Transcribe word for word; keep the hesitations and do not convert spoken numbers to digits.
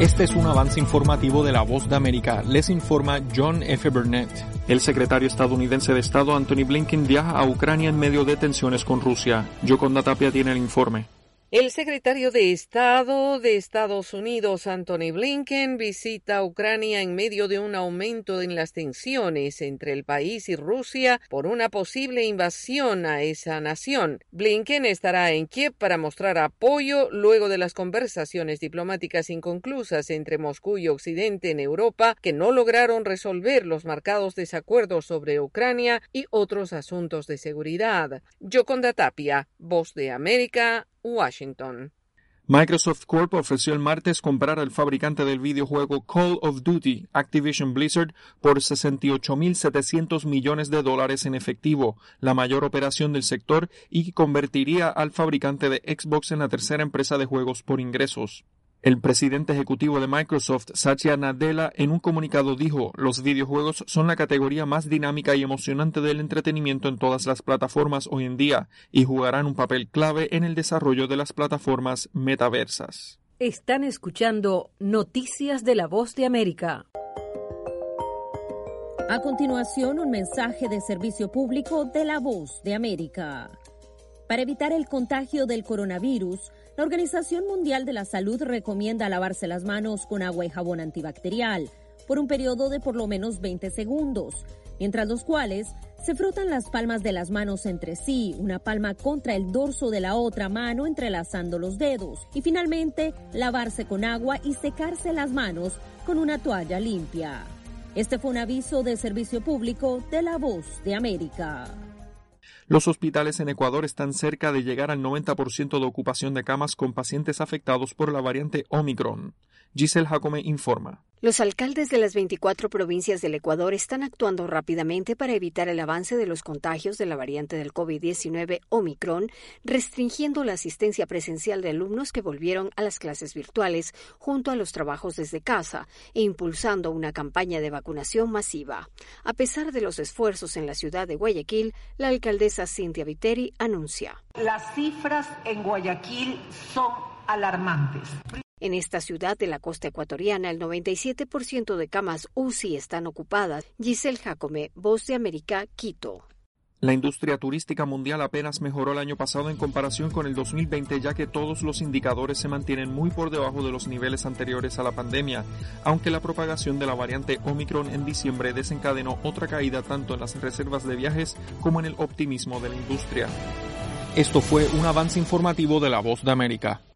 Este es un avance informativo de La Voz de América. Les informa John F. Burnett. El secretario estadounidense de Estado Antony Blinken viaja a Ucrania en medio de tensiones con Rusia. Yoconda Tapia tiene el informe. El secretario de Estado de Estados Unidos, Antony Blinken, visita Ucrania en medio de un aumento en las tensiones entre el país y Rusia por una posible invasión a esa nación. Blinken estará en Kiev para mostrar apoyo luego de las conversaciones diplomáticas inconclusas entre Moscú y Occidente en Europa, que no lograron resolver los marcados desacuerdos sobre Ucrania y otros asuntos de seguridad. Yoconda Tapia, Voz de América, Washington. Microsoft Corp ofreció el martes comprar al fabricante del videojuego Call of Duty, Activision Blizzard, por sesenta y ocho mil setecientos millones de dólares en efectivo, la mayor operación del sector y que convertiría al fabricante de Xbox en la tercera empresa de juegos por ingresos. El presidente ejecutivo de Microsoft, Satya Nadella, en un comunicado dijo: los videojuegos son la categoría más dinámica y emocionante del entretenimiento en todas las plataformas hoy en día y jugarán un papel clave en el desarrollo de las plataformas metaversas. Están escuchando Noticias de La Voz de América. A continuación, un mensaje de servicio público de La Voz de América. Para evitar el contagio del coronavirus, la Organización Mundial de la Salud recomienda lavarse las manos con agua y jabón antibacterial por un periodo de por lo menos veinte segundos, mientras los cuales se frotan las palmas de las manos entre sí, una palma contra el dorso de la otra mano entrelazando los dedos, y finalmente lavarse con agua y secarse las manos con una toalla limpia. Este fue un aviso de servicio público de La Voz de América. Los hospitales en Ecuador están cerca de llegar al noventa por ciento de ocupación de camas con pacientes afectados por la variante Omicron. Giselle Jacome informa. Los alcaldes de las veinticuatro provincias del Ecuador están actuando rápidamente para evitar el avance de los contagios de la variante del COVID diecinueve Omicron, restringiendo la asistencia presencial de alumnos que volvieron a las clases virtuales junto a los trabajos desde casa e impulsando una campaña de vacunación masiva. A pesar de los esfuerzos en la ciudad de Guayaquil, la alcaldesa Cintia Viteri anuncia: las cifras en Guayaquil son alarmantes. En esta ciudad de la costa ecuatoriana, el noventa y siete por ciento de camas U C I están ocupadas. Giselle Jacome, Voz de América, Quito. La industria turística mundial apenas mejoró el año pasado en comparación con el dos mil veinte, ya que todos los indicadores se mantienen muy por debajo de los niveles anteriores a la pandemia, aunque la propagación de la variante Omicron en diciembre desencadenó otra caída tanto en las reservas de viajes como en el optimismo de la industria. Esto fue un avance informativo de La Voz de América.